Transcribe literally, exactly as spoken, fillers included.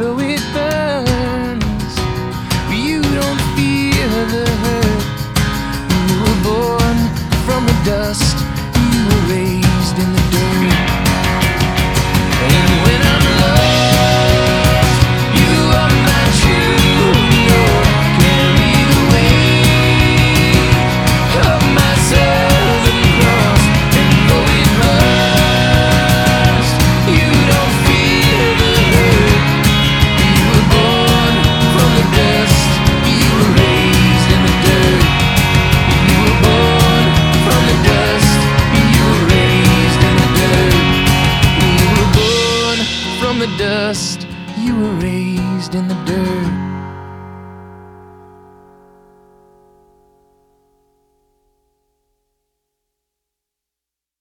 though it burns, you don't feel the hurt. You were born from the dust, you were raised in the dirt. And when I'm lost, you are my true north. Carry the weight of my southern cross. And though it hurts, you don't feel the hurt. You were born from the dust, you were raised in the dirt. You were born from the dust, you were raised in the dirt. You were born from the dust, you were raised in the dirt.